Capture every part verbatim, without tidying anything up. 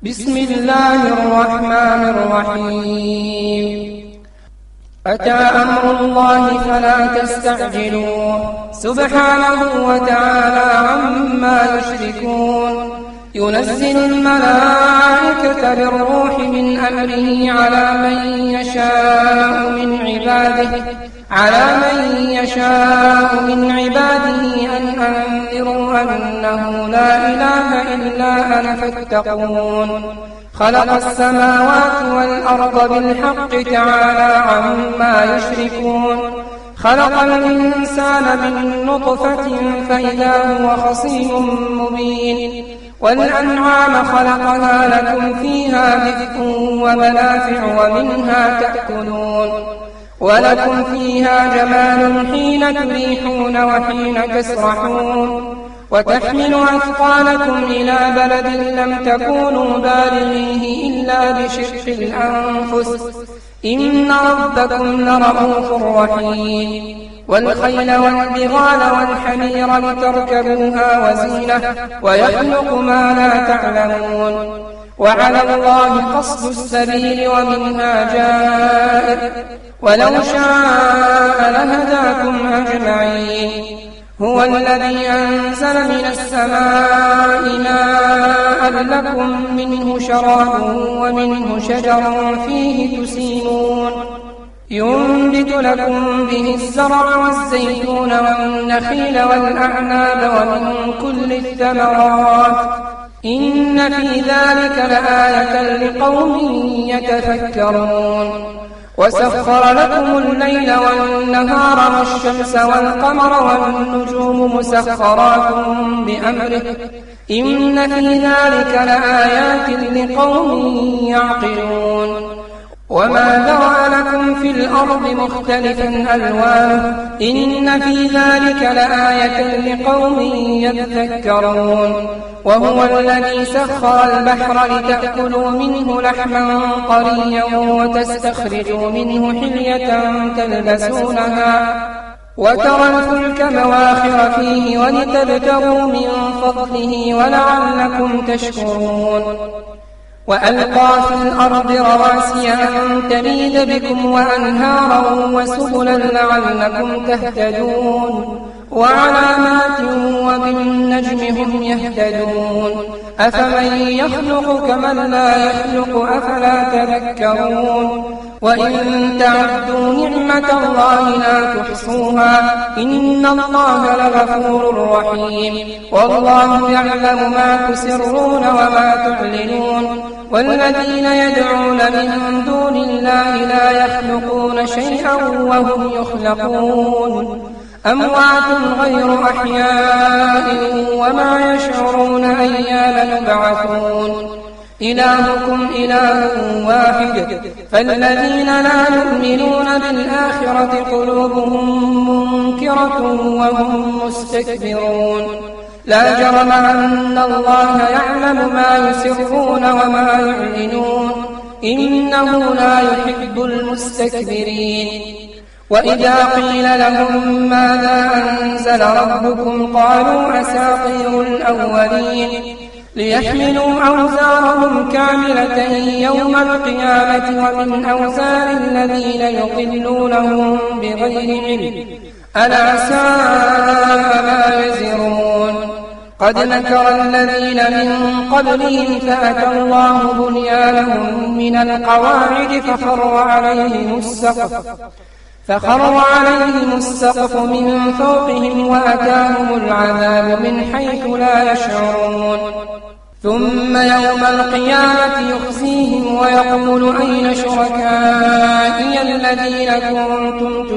بسم الله الرحمن الرحيم أتى أمر الله فلا تستعجلوه سبحانه وتعالى عما يشركون ينزل الملائكة بالروح من أمره على من يشاء من عباده على من يشاء من عباده أن أنذروا أنه لا إله إلا أنا فاتقون خلق السماوات والأرض بالحق تعالى عما يشركون خلق الإنسان من نطفة فإذا هو خصيم مبين والأنعام خلقها لكم فيها دفء ومنافع ومنها تأكلون ولكم فيها جمال حين تريحون وحين تسرحون وتحمل أثقالكم إلى بلد لم تكونوا بالغيه إلا بشق الأنفس إن ربكم لرءوف رحيم والخيل والبغال والحمير لتركبوها وزينة ويخلق ما لا تعلمون وعلى الله قصد السبيل ومنها جائر ولو شاء لهداكم أجمعين هو الذي أنزل من السماء ماء لكم منه شراب ومنه شجر فيه تسيمون ينبت لكم به الزرع والزيتون والنخيل والأعناب ومن كل الثمرات إن في ذلك لآية لقوم يتفكرون وسخر لكم الليل والنهار والشمس والقمر والنجوم مسخرات بأمره إن في ذلك لآيات لقوم يعقلون وما ذرأ لكم في الأرض مختلفا ألوانه إن في ذلك لآية لقوم يذكرون وهو الذي سخر البحر لتأكلوا منه لحما طريا وتستخرجوا منه حلية تلبسونها وترى الفلك مواخر فيه ولتبتغوا من فضله ولعلكم تشكرون وألقى في الأرض رواسي أن تميد بكم وأنهارا وسبلا لعلكم تهتدون وعلامات وبالنجم هم يهتدون أفمن يخلق كمن لا يخلق أفلا تذكرون وإن تعدوا نعمة الله لا تحصوها إن الله لغفور رحيم والله يعلم ما تسرون وما تعلنون والذين يدعون من دون الله لا يخلقون شيئا وهم يخلقون أموات غير أحياء وما يشعرون أيان يبعثون إلهكم إله واحد فالذين لا يؤمنون بالآخرة قلوبهم منكرة وهم مستكبرون لا جرم أن الله يعلم ما يسرون وما يعلنون إنه لا يحب المستكبرين وإذا قيل لهم ماذا أنزل ربكم قالوا أساطير الأولين ليحملوا أوزارهم كاملة يوم القيامة ومن أوزار الذين يضلونهم بغير علم ألا ساء ما يزرون قد مكر الذين من قبلهم فأتى الله بنيانهم من القواعد فخر عليهم السقف فخر عليهم السقف من فوقهم وأتاهم العذاب من حيث لا يشعرون ثم يوم القيامة يخزيهم ويقول أين شركائي الذين كنتم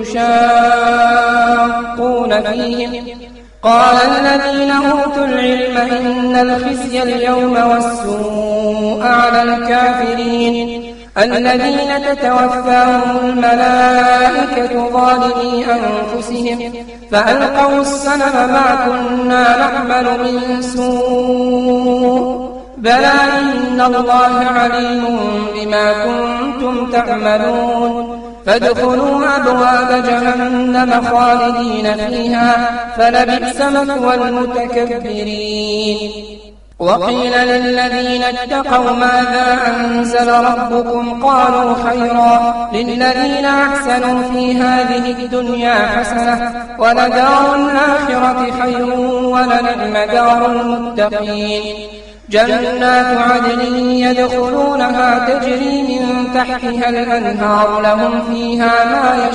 تشاقون فيهم قال الذين أوتوا العلم إن الخزي اليوم والسوء على الكافرين الذين تتوفاهم الملائكة ظالمي أنفسهم فألقوا السلم ما كنا نعمل من سوء بلى إن الله عليم بما كنتم تعملون فادخلوا أبواب جهنم خالدين فيها فلبئس مثوى المتكبرين وقيل للذين اتقوا ماذا أنزل ربكم قالوا خيرا للذين أحسنوا في هذه الدنيا حسنة ولدار الآخرة خير ولنعم دار المتقين جنات عدن يدخلونها تجري من تحتها الأنهار لهم فيها ما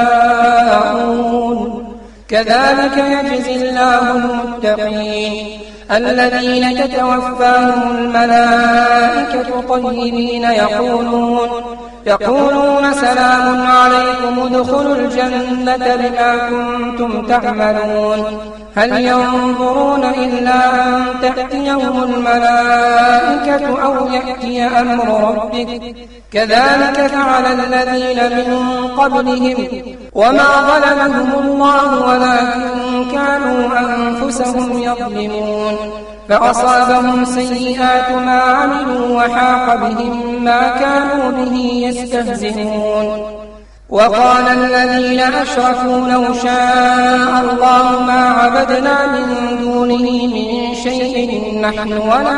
يشاءون كذلك يجزي الله المتقين الذين تتوفاهم الملائكة طيبين يقولون يقولون سلام عليكم ادخلوا الجنة بما كنتم تعملون هل ينظرون إلا أن تأتيهم الملائكة أو يأتي أمر ربك كذلك فعل الذين من قبلهم وما ظلمهم الله ولكن كانوا أنفسهم يظلمون فأصابهم سيئات ما عملوا وحاق بهم ما كانوا به يستهزئون وقال الذين أشركوا لو شاء الله ما عبدنا من دونه من شيء نحن ولا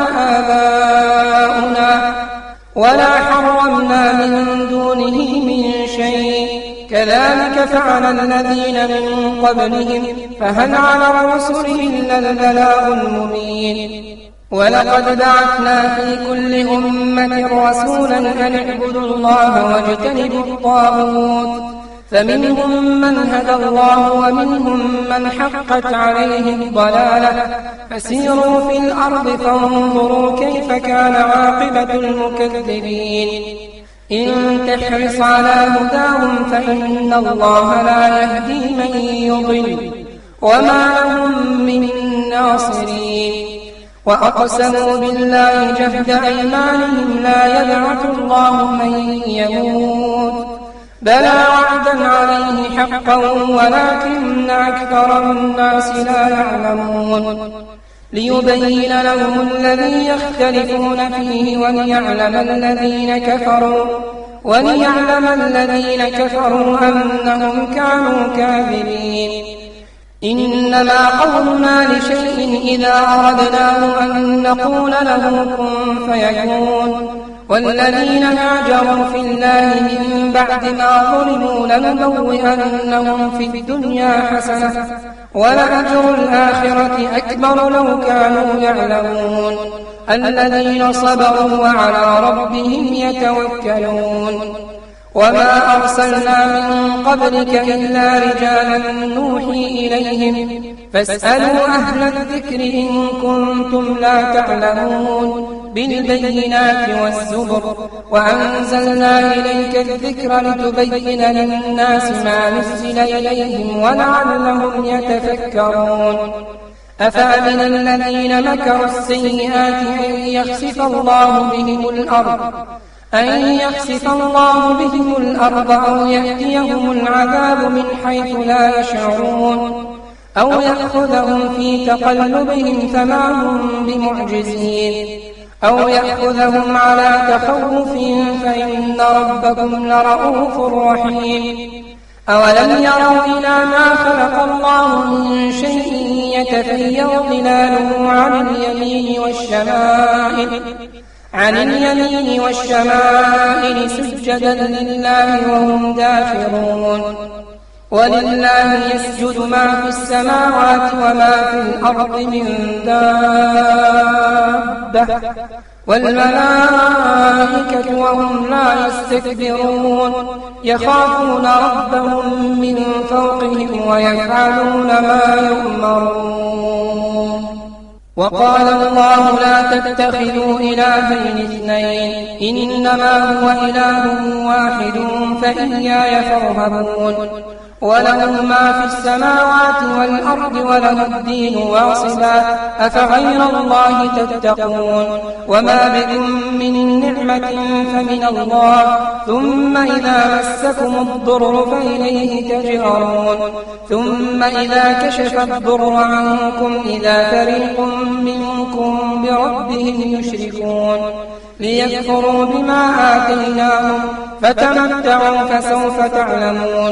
آباؤنا ولا حرمنا من دونه من شيء كذلك فعل الذين من قبلهم فهل على الرسل إلا البلاغ المبين ولقد بعثنا في كل أمة رسولا أن اعبدوا الله واجتنبوا الطاغوت فمنهم من هدى الله ومنهم من حقت عليه الضلالة فسيروا في الأرض فانظروا كيف كان عاقبة المكذبين إن تحرص على هداهم فإن الله لا يهدي من يضل وما لهم من ناصرين وأقسموا بالله جهد أيمانهم لا يبعث الله من يموت بلى وعدا عليه حقا ولكن أكثر الناس لا يعلمون ليبين لهم الذي يختلفون فيه وليعلم الذين كفروا وليعلم الذين كفروا أنهم كانوا كاذبين إنما قولنا لشيء إذا أردناه أن نقول له كن فيكون والذين هاجروا في الله من بعد ما ظلموا لنبوئنهم في الدنيا حسنة ولأجر الآخرة أكبر لو كانوا يعلمون الذين صبروا وعلى ربهم يتوكلون وما أرسلنا من قبلك إلا رجالا نوحي إليهم فاسألوا أهل الذكر إن كنتم لا تعلمون بالبينات والزبر وأنزلنا إليك الذكر لتبين للناس ما نزل إليهم ولعلهم يتفكرون أفأمن الذين مكروا السيئات أن يخسف الله بهم الأرض أن يخسف الله بهم الأرض أو يأتيهم العذاب من حيث لا يشعرون أو يأخذهم في تقلبهم فما هم بمعجزين أو يأخذهم على تخوف فإن ربكم لرؤوف رحيم أولم يروا إلى ما خلق الله من شيء يتفيض ظلاله عن اليمين والشمائل عن اليمين والشمائل سجدا لله وهم داخرون ولله يسجد ما في السماوات وما في الأرض من دابة والملائكة وهم لا يستكبرون يخافون ربهم من فوقهم ويفعلون ما يؤمرون وقال الله لا تتخذوا إلهين اثنين إنما هو إله واحد فإياي فارهبون وله ما في السماوات والأرض وله الدين واصبا أفغير الله تتقون وما بكم من نعمة فمن الله ثم إذا مسكم الضر فإليه تجأرون ثم إذا كشف الضر عنكم إذا فريق منكم بربهم يشركون ليكفروا بما آتيناهم فتمتعوا فسوف تعلمون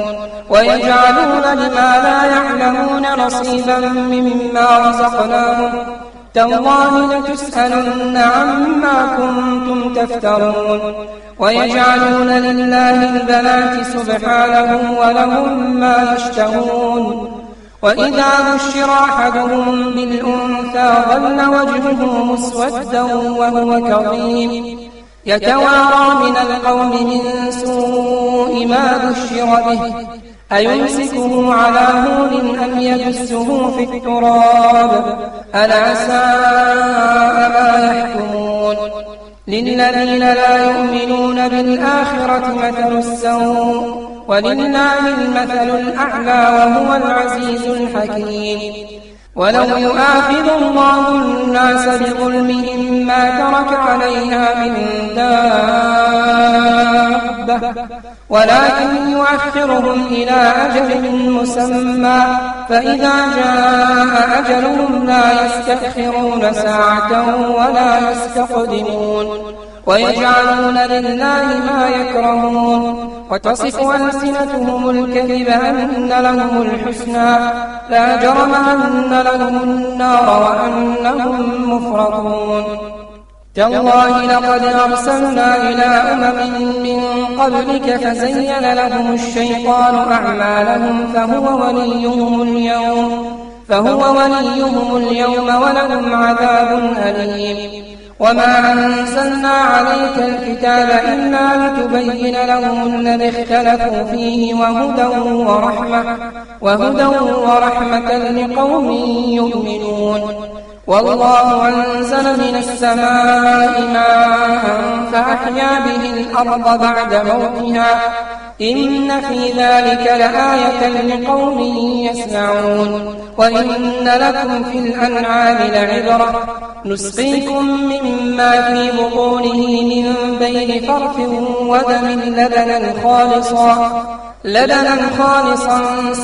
ويجعلون لما لا يعلمون نصيبا مما رزقناهم تالله لتسألن عما كنتم تفترون ويجعلون لله البنات سبحانه ولهم ما يشتهون وإذا بشر أحدهم بالأنثى ظل وجهه مسودا وهو كظيم يتوارى من القوم من سوء ما بشر به أيمسكه على هون أم يدسه في التراب ألا ساء ما يحكمون للذين لا يؤمنون بالآخرة مثل السوء ولله المثل الأعلى وهو العزيز الحكيم ولو يؤاخذ الله الناس بظلمهم ما ترك عليها من دابة ولكن يؤخرهم إلى أجل مسمى فإذا جاء أجلهم لا يستأخرون ساعة ولا يستقدمون ويجعلون لله ما يكرهون وتصف ألسنتهم الكذب أن لهم الحسنى لا جرم أن لهم النار وأنهم مفرطون تالله لقد أرسلنا إلى أمم من قبلك فزين لهم الشيطان أعمالهم فهو وليهم اليوم فهو وليهم اليوم ولهم عذاب أليم وما أنزلنا عليك الكتاب إلا لتبين لهم الذي اختلفوا فيه وهدى ورحمة, وهدى ورحمة لقوم يؤمنون والله أنزل من السماء ماء فأحيا به الأرض بعد موتها إن في ذلك لآية لقوم يسمعون وإن لكم في الأنعام لعبرة نسقيكم مما في بطونه من بين فرث ودم لبنا خالصا لبنا خالصا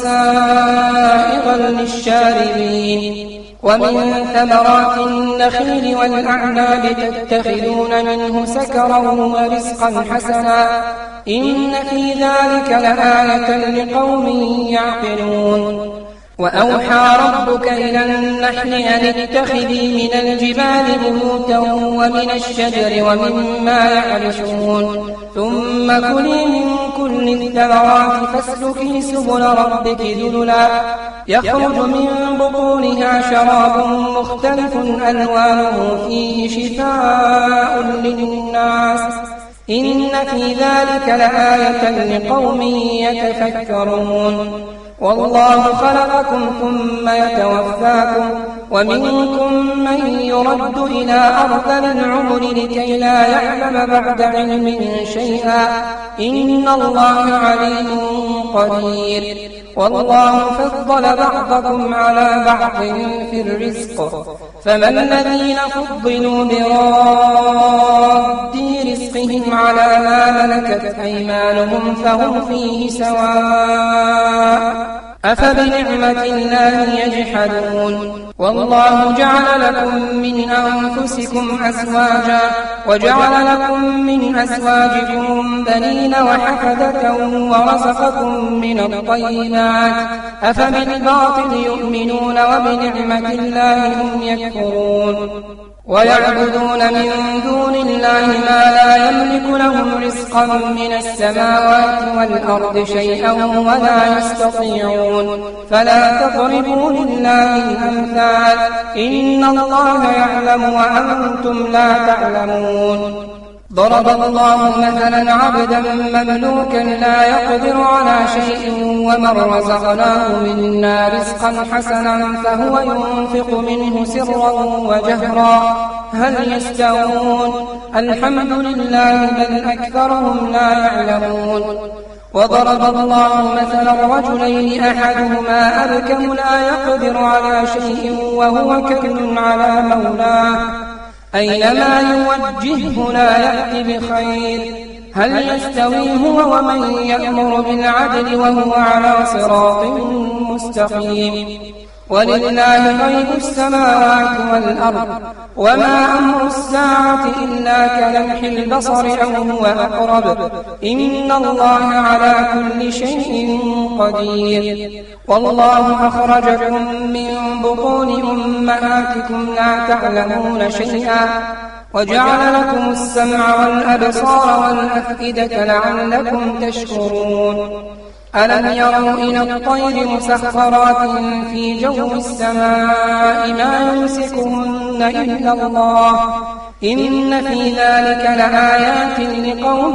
سائغا للشاربين ومن ثمرات النخيل والأعناب تتخذون منه سكرا ورزقا حسنا إن في ذلك لآية لقوم يعقلون وأوحى ربك إلى النحل أن اتخذي من الجبال بيوتا ومن الشجر ومما يعرشون ثم كلي من كل الثمرات فاسلكي سبل ربك ذللا يخرج من بطونها شراب مختلف ألوانه فيه شفاء للناس إن في ذلك لآية لقوم يتفكرون والله خلقكم ثم يتوفاكم ومنكم من يرد إلى أرذل العمر لكي لا يعلم بعد علم شيئا إن الله عليم قدير والله فضل بعضكم على بعض في الرزق فما الذين فضلوا براد رزقهم على ما ملكت أيمانهم فهم فيه سواء أفبنعمة الله يجحدون والله جعل لكم من أنفسكم أزواجا وجعل لكم من أزواجكم بنين وحفدة ورزقكم من الطيبات أفبالباطل يؤمنون وبنعمة الله هم يكفرون ويعبدون من دون الله ما لا يملك لهم رزقا من السماوات والأرض شيئا ولا يستطيعون فلا تضربوا لله الأمثال إن الله يعلم وأنتم لا تعلمون ضرب الله مثلا عبدا مملوكا لا يقدر على شيء ومن رزقناه منا رزقا حسنا فهو ينفق منه سرا وجهرا هل يستوون الحمد لله بل أكثرهم لا يعلمون وضرب الله مثلا رجلين أحدهما أبكم لا يقدر على شيء وهو كل على مولاه أينما يوجهه لا يأتي بخير هل يستوي هو ومن يأمر بالعدل وهو على صراط مستقيم ولله غيب السماوات والأرض وما أمر الساعة إلا كلمح البصر أو هو أقرب إن الله على كل شيء قدير والله أخرجكم من بطون أمهاتكم لا تعلمون شيئا وجعل لكم السمع والأبصار والأفئدة لعلكم تشكرون ألم يروا إلى الطير مسخرات في جو السماء ما يمسكهن إلا الله إن في ذلك لآيات لقوم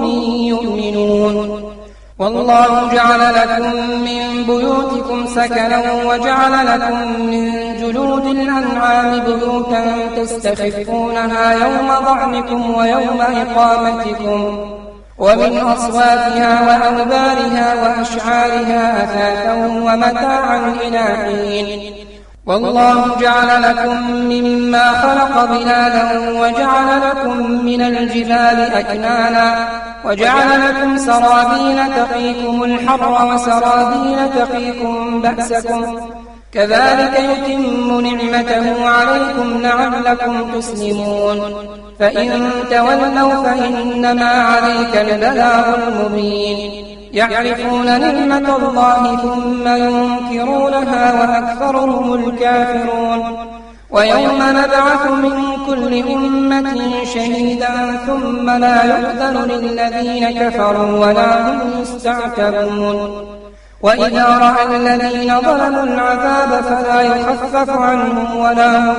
يؤمنون والله جعل لكم من بيوتكم سكنا وجعل لكم من جلود الأنعام بيوتا تستخفونها يوم ضعنكم ويوم إقامتكم ومن أصواتها وأوبارها وأشعارها أثاثا ومتاعا إلى حين والله جعل لكم مما خلق ظلالا وجعل لكم من الجبال أكنانا وجعل لكم سرابيل تقيكم الحر وسرابيل تقيكم بأسكم كذلك يتم نعمته عليكم لعلكم تسلمون فإن تولوا فإنما عليك البلاغ المبين يعرفون نعمة الله ثم ينكرونها وأكثرهم الكافرون ويوم نبعث من كل أمة شهيدا ثم لا يؤذن للذين كفروا ولا هم يستعتبون وإذا رأى الذين ظلموا العذاب فلا يخفف عنهم ولا هم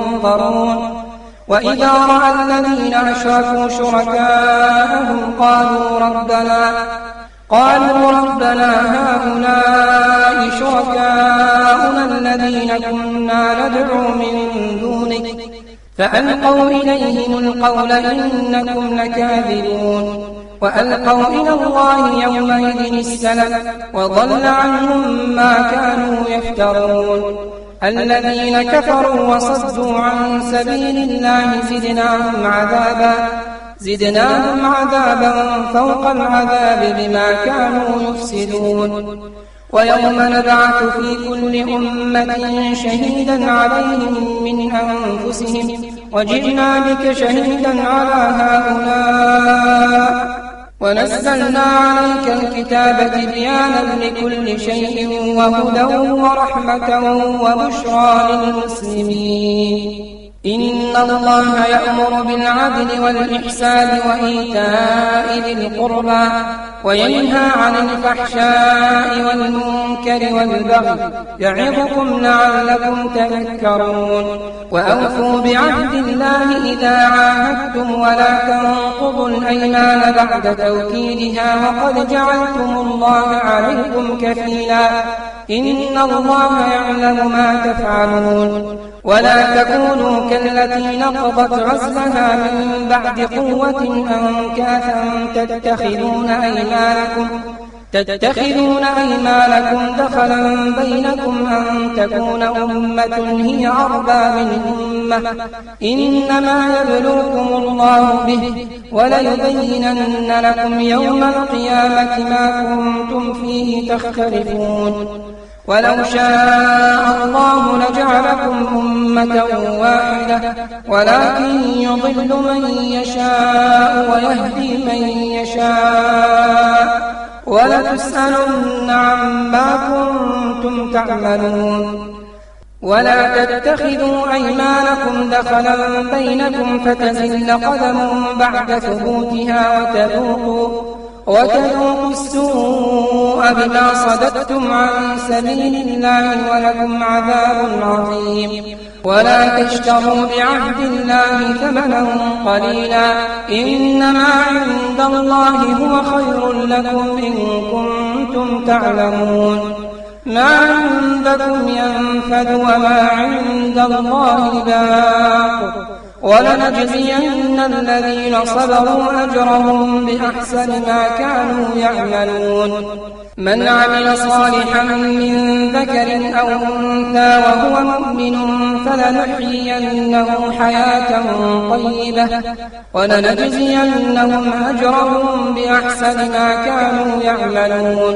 ينظرون وإذا رأى الذين أشركوا شركاءهم قالوا ربنا قالوا ربنا هؤلاء شركاؤنا الذين كنا ندعو من دونك فألقوا إليهم القول إنكم لكاذبون وألقوا إلى الله يومئذ السلم وضل عنهم ما كانوا يفترون الذين كفروا وصدوا عن سبيل الله زدناهم عذابا زدناهم عذابا فوق العذاب بما كانوا يفسدون ويوم نبعث في كل أمة شهيدا عليهم من أنفسهم وجئنا بك شهيدا على هؤلاء ونزلنا عليك الكتاب تبيانا لكل شيء وهدى ورحمة وبشرى للمسلمين إن الله يأمر بالعدل والإحسان وإيتاء ذي القربى وينهى عن الفحشاء والمنكر والبغي يعظكم لعلكم تذكرون وأوفوا بعهد الله إذا عاهدتم ولا تنقضوا الأيمان بعد توكيدها وقد جعلتم الله عليكم كفيلا إن الله يعلم ما تفعلون ولا تكونوا كالتي نقضت غزلها من بعد قوة أنكاثا تتخذون أيمانكم تتخذون أيمانكم دخلا بينكم أن تكون أمة هي أربى من أمة إنما يبلوكم الله به وليبينن لكم يوم القيامة ما كنتم فيه تختلفون ولو شاء الله لجعلكم أمة واحدة ولكن يضل من يشاء ويهدي من يشاء ولتسألن عما كنتم تعملون ولا تتخذوا أيمانكم دخلا بينكم فتزل قدم بعد ثبوتها وتذوقوا وتذوقوا السوء بما صددتم عن سبيل الله ولكم عذاب عظيم ولا تشتروا بعهد الله ثمنا قليلا إنما عند الله هو خير لكم إن كنتم تعلمون ما عندكم ينفد وما عند الله باق ولنجزين الذين صبروا أجرهم بأحسن ما كانوا يعملون من عمل صالحا من ذكر أو أنثى وهو مؤمن فلنحيينه حياة طيبة ولنجزينهم أجرهم بأحسن ما كانوا يعملون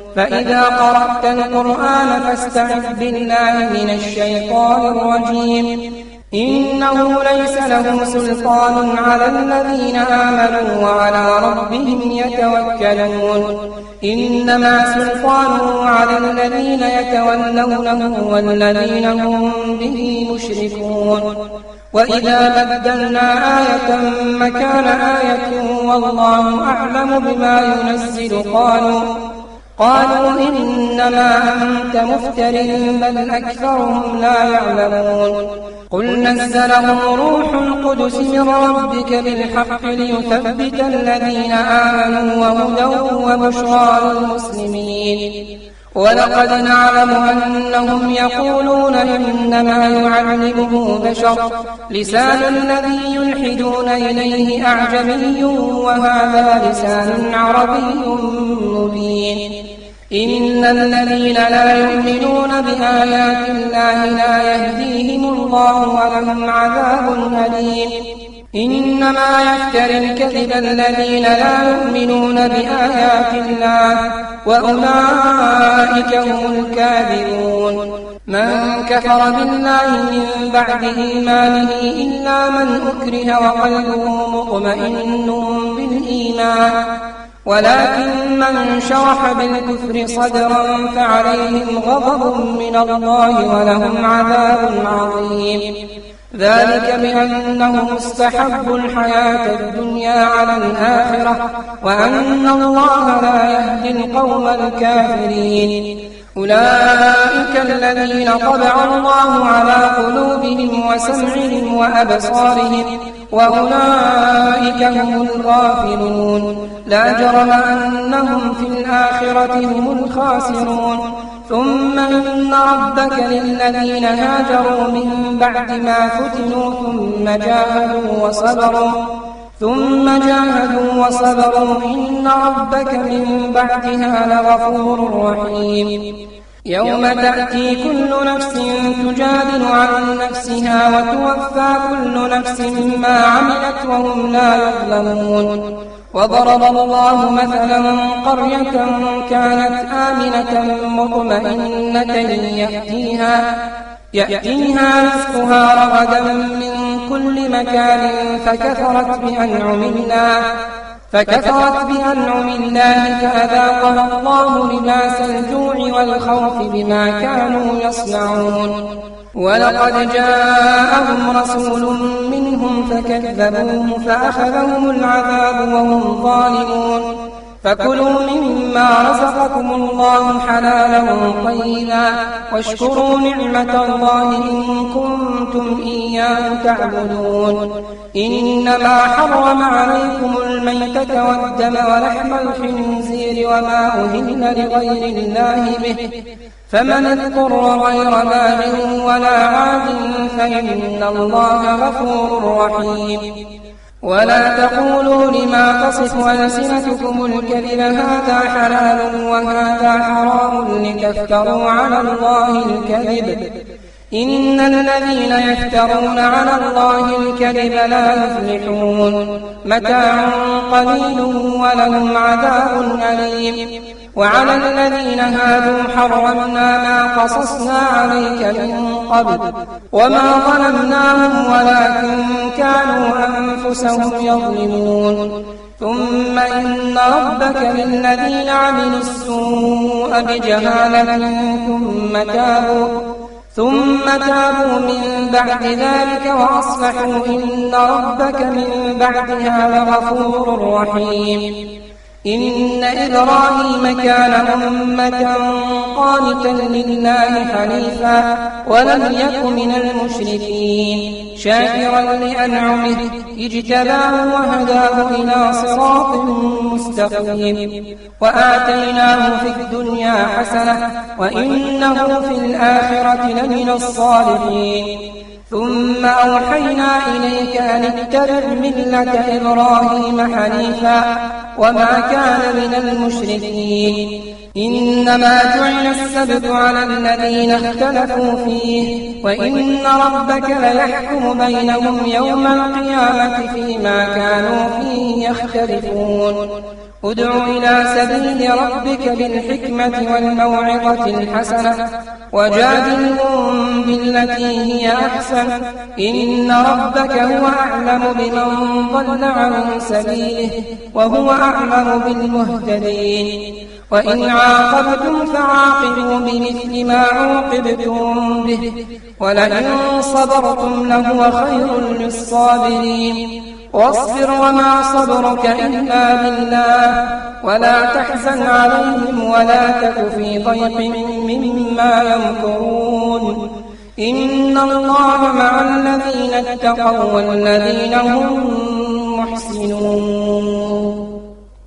فإذا قرأت القرآن فاستعذ بالله من الشيطان الرجيم إنه ليس له سلطان على الذين آمنوا وعلى ربهم يتوكلون إنما سلطانه على الذين يتولونه والذين هم به مشركون وإذا بدلنا آية مكان آية والله أعلم بما ينزل قالوا قالوا إنما أنت مفتر بل أكثرهم لا يعلمون قل نزله روح القدس من ربك بالحق ليثبت الذين آمنوا وهدى وبشرى للمسلمين ولقد نعلم أنهم يقولون إنما يعلمه بشر لسان الذي يلحدون إليه أعجمي وهذا لسان عربي مبين إن الذين لا يؤمنون بآيات الله لا يهديهم الله ولهم عذاب أليم إنما يفتري الكذب الذين لا يؤمنون بآيات الله وأولئك هم الكاذبون من كفر بالله من بعد إيمانه إلا من أكره وقلبه مطمئن بالإيمان ولكن من شرح بالكفر صدرا فعليهم غضب من الله ولهم عذاب عظيم ذلك بأنهم استحبوا الحياة الدنيا على الآخرة وأن الله لا يهدي القوم الكافرين أولئك الذين طبع الله على قلوبهم وسمعهم وأبصارهم وأولئك هم الغافلون لا جرم أنهم في الآخرة هم الخاسرون ثم إن ربك للذين هاجروا من بعد ما فتنوا ثم جاهدوا وصبروا ثم جاهدوا وصبروا إن ربك من بعدها لغفور رحيم يوم تأتي كل نفس تجادل عن نفسها وتوفى كل نفس ما عملت وهم لا يظلمون وضرب الله مثلا قرية كانت آمنة مطمئنة يأتيها, يأتيها رزقها رغدا من كل مكان فكفرت بأنعم الله فكفرت بأنعم الله فأذاقها الله لباس الجوع والخوف بما كانوا يصنعون ولقد جاءهم رسول منهم فكذبوه فأخذهم العذاب وهم ظالمون فكلوا مما رزقكم الله حلالا طيبا واشكروا نعمة الله إن كنتم إياه تعبدون إنما حرم عليكم الميتة والدم ولحم الخنزير وما أهل لغير الله به فمن اضطر غير باغ ولا عاد فإن الله غفور رحيم ولا تقولوا لما تصف ألسنتكم الكذب هذا حلال وهذا حرام لتفتروا على الله الكذب إن الذين يفترون على الله الكذب لا يفلحون متاع قليل ولهم عذاب أليم وعلى الذين هادوا حرمنا ما قصصنا عليك من قبل وما ظلمناهم ولكن كانوا أنفسهم يظلمون ثم إن ربك للذين عملوا السوء بجهالة ثم تابوا ثم تابوا من بعد ذلك وأصلحوا إن ربك من بعدها لغفور رحيم إن إبراهيم كان أمة قانتا لله حنيفا ولم يك من المشركين شاكرا لأنعمه اجتباه وهداه إلى صراط مستقيم وآتيناه في الدنيا حسنة وإنه في الآخرة لمن الصالحين ثم أوحينا إليك أن اتبع ملة إبراهيم حنيفا وما كان من المشركين إنما جعل السبت على الذين اختلفوا فيه وإن ربك ليحكم بينهم يوم القيامة فيما كانوا فيه يختلفون ادع إلى سبيل ربك بالحكمة والموعظة الحسنة وجادلهم بالتي هي أحسن إن ربك هو أعلم بمن ضل عن سبيله وهو أعلم بالمهتدين وإن عاقبتم فعاقبوا بمثل ما عوقبتم به ولئن صبرتم لهو خير للصابرين واصبر وما صبرك إلا بالله ولا تحزن عليهم ولا تك في ضيق مما يمكرون إن الله مع الذين اتقوا والذين هم محسنون